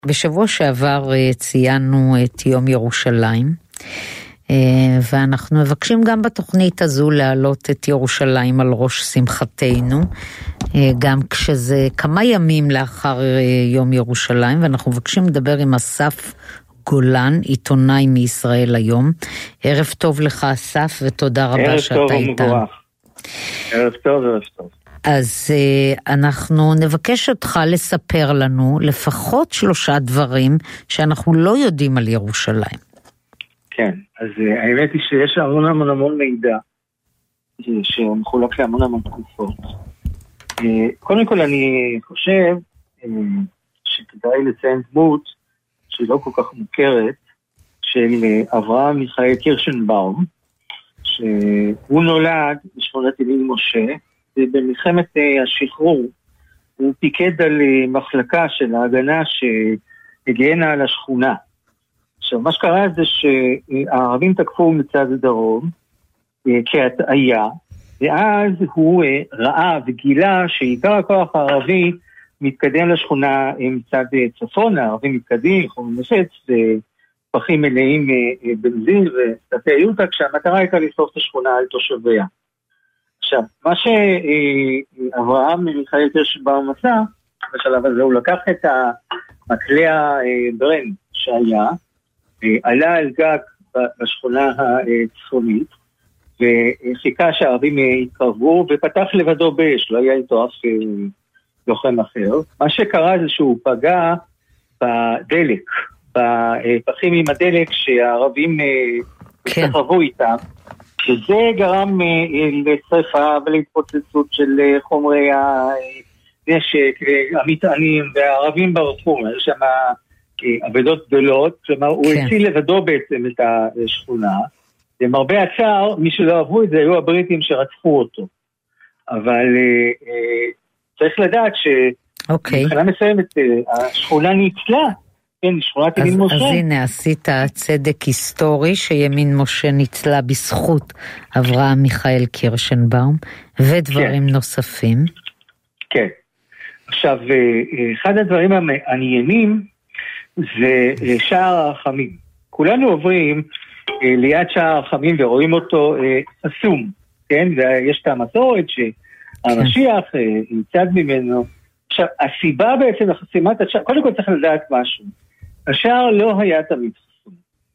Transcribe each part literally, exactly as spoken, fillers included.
בשבוע שעבר ציינו את יום ירושלים, ואנחנו מבקשים גם בתוכנית הזו להעלות את ירושלים על ראש שמחתנו, גם כשזה כמה ימים לאחר יום ירושלים, ואנחנו מבקשים לדבר עם אסף גולן, עיתונאי מישראל היום. ערב טוב לך אסף, ותודה רבה שאתה איתנו. ערב טוב, ערב טוב. אז אנחנו נבקש אותך לספר לנו לפחות שלושה דברים שאנחנו לא יודעים על ירושלים. כן, אז האמת היא שיש המון המון המון מידע שמחולק להמון המון תקופות. קודם כל אני חושב שכדאי לציין דמות שהיא לא כל כך מוכרת, של אברהם מיכאל קירשנבאום, שהוא נולד בשכונת אליל משה, ובמלחמת השחרור הוא פיקד על מחלקה של ההגנה שהגנה על השכונה. עכשיו, מה שקרה זה שהערבים תקפו מצד הדרום כהטעיה, ואז הוא ראה וגילה שעיקר הכוח הערבי מתקדם לשכונה מצד צפון, הערבים מתקדים, חומר נפץ, פחים מלאים בנזין וסטטי יוטה, כשהמטרה הייתה לשרוף את השכונה על תושביה. עכשיו, מה שאברהם מיכאל קירשנבאום עשה, בשלב הזה הוא לקח את המקלע ברן שהיה, עלה על גג בשכונה הצפונית, וחיכה שהערבים יתקרבו, ופתח לבדו באש, לא היה איתו אף לוחם אחר. מה שקרה זה שהוא פגע בדלק, בפחים עם הדלק שהערבים התקרבו איתם, וזה גרם לשריפה ולהתפוצצות של חומרי הנשק, המטענים, והערבים ברחו, יש שם עבדות גדולות, כלומר הוא הציל לבדו בעצם את השכונה, למרבה הצער, מי שלא אהבו את זה היו הבריטים שרצחו אותו. אבל צריך לדעת שמבחינה מסוימת השכונה ניצלה, כן, שכונת ימין משה. אז הנה, עשית צדק היסטורי שימין משה ניצלה בזכות אברהם מיכאל קירשנבאום, ודברים כן. נוספים. כן. עכשיו, אחד הדברים המעניינים זה שער הרחמים. כולנו עוברים ליד שער הרחמים ורואים אותו חסום, כן? ויש את המסורת שהמשיח יצד ממנו. עכשיו, הסיבה בעצם לחסימת השער, קודם כל צריך לדעת משהו. השער לא היה תמיד חסום.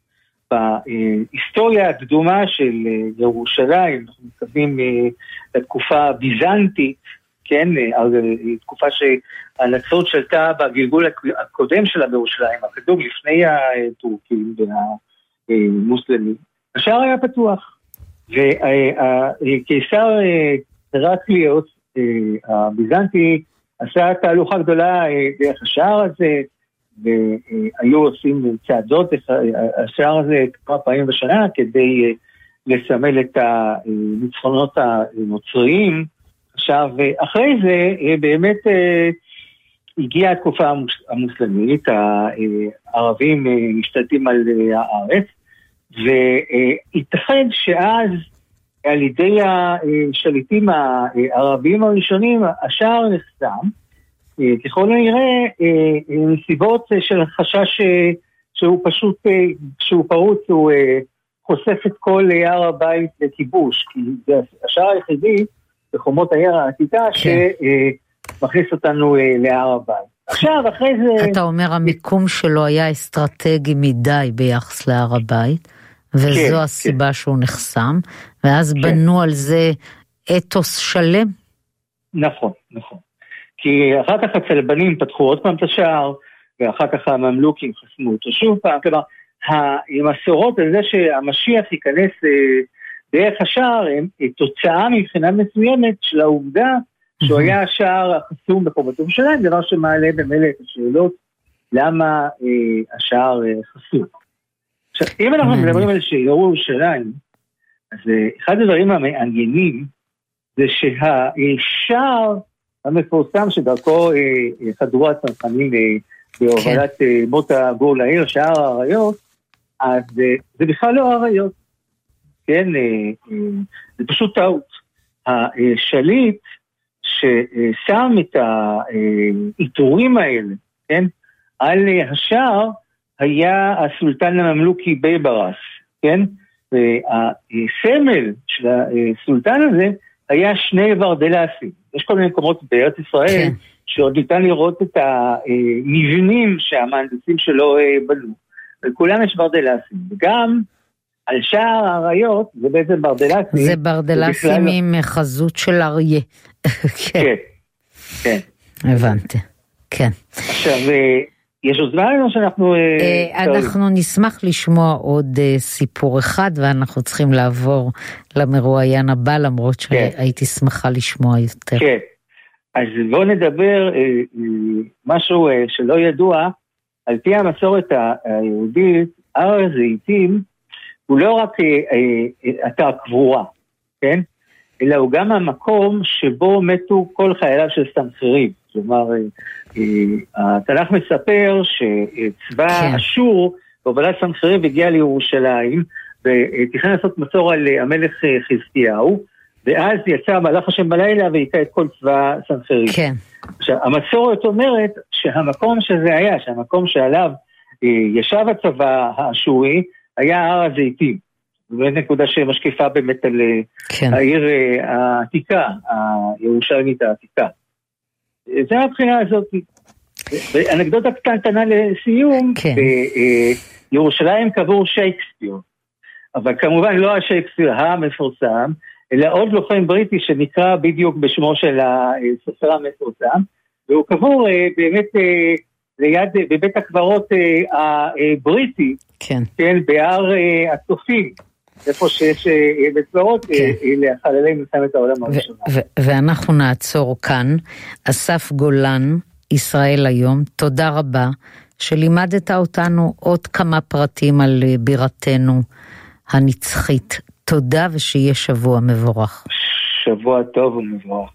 בהיסטוריה הקדומה של ירושלים, אנחנו מתכוונים לתקופה הביזנטית, כן, תקופה שהנצרות שלטה בגלגול הקודם שלה בירושלים, הקדום לפני הטורקים והמוסלמים, השער היה פתוח, והקיסר הרקליוס הביזנטי עשה תהלוכה גדולה דרך השער הזה, והיו עושים צעדות השער הזה כמה פעמים בשנה כדי לסמל את הניצחונות הנוצריים. עכשיו, אחרי זה באמת הגיעה התקופה המוסלמית, הערבים משתלטים על הארץ, וייתכן שאז על ידי השליטים הערבים הראשונים השער נחסם, ככל הנראה מסיבות של חשש שהוא פשוט, שהוא פרוץ, הוא חושף את כל הר הבית לכיבוש, כי זה השער היחידי בחומות העיר העתיקה שמכניס אותנו להר הבית. עכשיו, אחרי זה... אתה אומר, המיקום שלו היה אסטרטגי מדי ביחס להר הבית, וזו הסיבה שהוא נחסם, ואז בנו על זה אתוס שלם? נכון, נכון. כי אחר כך הצלבנים פתחו עוד פעם את השער, ואחר כך הממלוכים חסמו אותו שוב פעם, כלומר, המסורות על זה שהמשיח ייכנס דרך השער, הם תוצאה מבחינה מסוימת של העובדה שהוא היה השער החסום בחומתו שלהם, דבר שמעלה במילא את השאלות, למה השער חסום. עכשיו, אם אנחנו מדברים על ירושלים, אז אחד הדברים המעניינים, זה שהשער המפורסם שדרכו חדרו הצנחנים בהובלת מוטה גור לעיר, שער האריות, אז זה בכלל לא האריות. כן, זה פשוט טעות. השליט ששם את העיטורים האלה, כן, על השער היה הסולטן הממלוכי בייברס, כן? והסמל של הסולטן הזה היה שני ורדלסים. יש כל מיני מקומות בארץ ישראל, כן. שעוד ניתן לראות את המבנים שהמהנדסים שלו בנו. וכולם יש ורדלסים. וגם על שער האריות, זה בעצם ברדלסים. זה ברדלסים עם חזות של אריה. כן, כן. הבנתי, כן. עכשיו, יש עוד זמן או שאנחנו... אנחנו נשמח לשמוע עוד סיפור אחד, ואנחנו צריכים לעבור למרואיין הבא, למרות שהייתי שמחה לשמוע יותר. כן, אז בואו נדבר משהו שלא ידוע, על פי המסורת היהודית, הר הזיתים הוא לא רק אתר קבורה, כן? אלא הוא גם המקום שבו מתו כל חייליו של סנחריב. כלומר, התנ"ך מספר שצבא אשור, בהובלת סנחריב הגיע לירושלים, ותכנן לעשות מצור על המלך חזקיהו, ואז יצא מלאך השם בלילה והיכה את כל צבא סנחריב. כן. עכשיו, המסורת אומרת שהמקום שזה היה, שהמקום שעליו ישב הצבא האשורי, היה הר הזיתים. זו נקודה שמשקיפה באמת על כן. העיר העתיקה, הירושלמית העתיקה. זה הבחינה הזאת. ואנקדוטה קטנה לסיום, כן. בירושלים קבור שייקספיר. אבל כמובן לא השייקספיר המפורסם, אלא עוד לוחם בריטי שנקרא בדיוק בשמו של הסופר המפורסם, והוא קבור באמת ליד, בבית הקברות הבריטי, כן. כן, בהר הצופים, איפה שיש בצבאות לחללי מלחמת העולם הראשונה. ואנחנו נעצור כאן. אסף גולן, ישראל היום, תודה רבה שלימדת אותנו עוד כמה פרטים על בירתנו הנצחית. תודה ושיהיה שבוע מבורך. שבוע טוב ומבורך.